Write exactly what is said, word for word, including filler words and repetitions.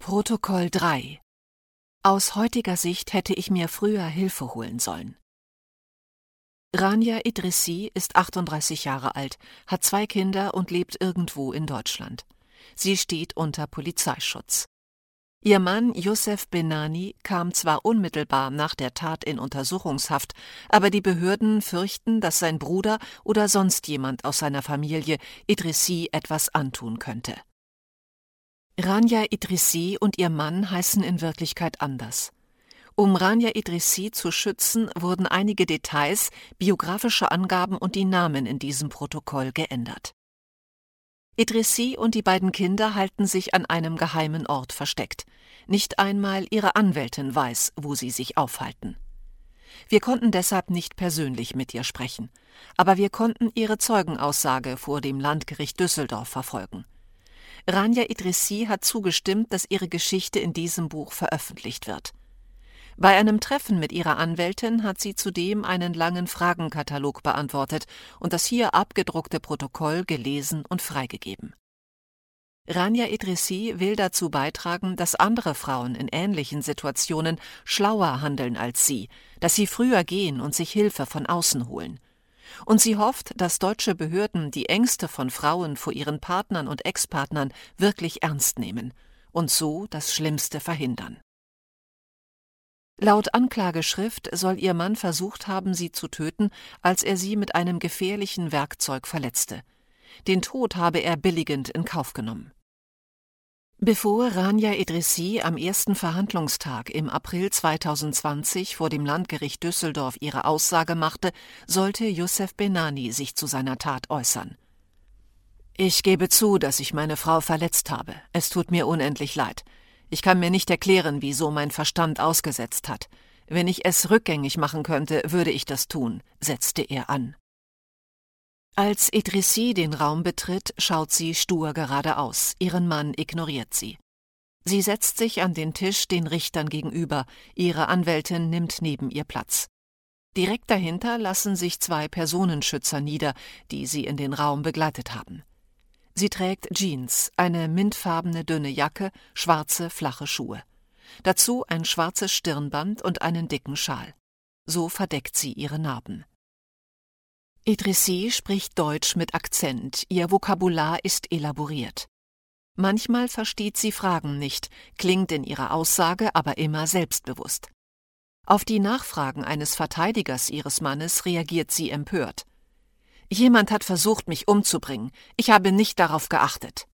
Protokoll drei. Aus heutiger Sicht hätte ich mir früher Hilfe holen sollen. Rania Idrissi ist achtunddreißig Jahre alt, hat zwei Kinder und lebt irgendwo in Deutschland. Sie steht unter Polizeischutz. Ihr Mann Youssef Benani kam zwar unmittelbar nach der Tat in Untersuchungshaft, aber die Behörden fürchten, dass sein Bruder oder sonst jemand aus seiner Familie Idrissi etwas antun könnte. Rania Idrissi und ihr Mann heißen in Wirklichkeit anders. Um Rania Idrissi zu schützen, wurden einige Details, biografische Angaben und die Namen in diesem Protokoll geändert. Idrissi und die beiden Kinder halten sich an einem geheimen Ort versteckt. Nicht einmal ihre Anwältin weiß, wo sie sich aufhalten. Wir konnten deshalb nicht persönlich mit ihr sprechen, aber wir konnten ihre Zeugenaussage vor dem Landgericht Düsseldorf verfolgen. Rania Idrissi hat zugestimmt, dass ihre Geschichte in diesem Buch veröffentlicht wird. Bei einem Treffen mit ihrer Anwältin hat sie zudem einen langen Fragenkatalog beantwortet und das hier abgedruckte Protokoll gelesen und freigegeben. Rania Idrissi will dazu beitragen, dass andere Frauen in ähnlichen Situationen schlauer handeln als sie, dass sie früher gehen und sich Hilfe von außen holen. Und sie hofft, dass deutsche Behörden die Ängste von Frauen vor ihren Partnern und Ex-Partnern wirklich ernst nehmen und so das Schlimmste verhindern. Laut Anklageschrift soll ihr Mann versucht haben, sie zu töten, als er sie mit einem gefährlichen Werkzeug verletzte. Den Tod habe er billigend in Kauf genommen. Bevor Rania Idrissi am ersten Verhandlungstag im April zweitausendzwanzig vor dem Landgericht Düsseldorf ihre Aussage machte, sollte Youssef Benani sich zu seiner Tat äußern. »Ich gebe zu, dass ich meine Frau verletzt habe. Es tut mir unendlich leid. Ich kann mir nicht erklären, wieso mein Verstand ausgesetzt hat. Wenn ich es rückgängig machen könnte, würde ich das tun«, setzte er an. Als Idrissi den Raum betritt, schaut sie stur geradeaus, ihren Mann ignoriert sie. Sie setzt sich an den Tisch den Richtern gegenüber, ihre Anwältin nimmt neben ihr Platz. Direkt dahinter lassen sich zwei Personenschützer nieder, die sie in den Raum begleitet haben. Sie trägt Jeans, eine mintfarbene dünne Jacke, schwarze flache Schuhe. Dazu ein schwarzes Stirnband und einen dicken Schal. So verdeckt sie ihre Narben. Idrissi spricht Deutsch mit Akzent, ihr Vokabular ist elaboriert. Manchmal versteht sie Fragen nicht, klingt in ihrer Aussage aber immer selbstbewusst. Auf die Nachfragen eines Verteidigers ihres Mannes reagiert sie empört. »Jemand hat versucht, mich umzubringen. Ich habe nicht darauf geachtet.«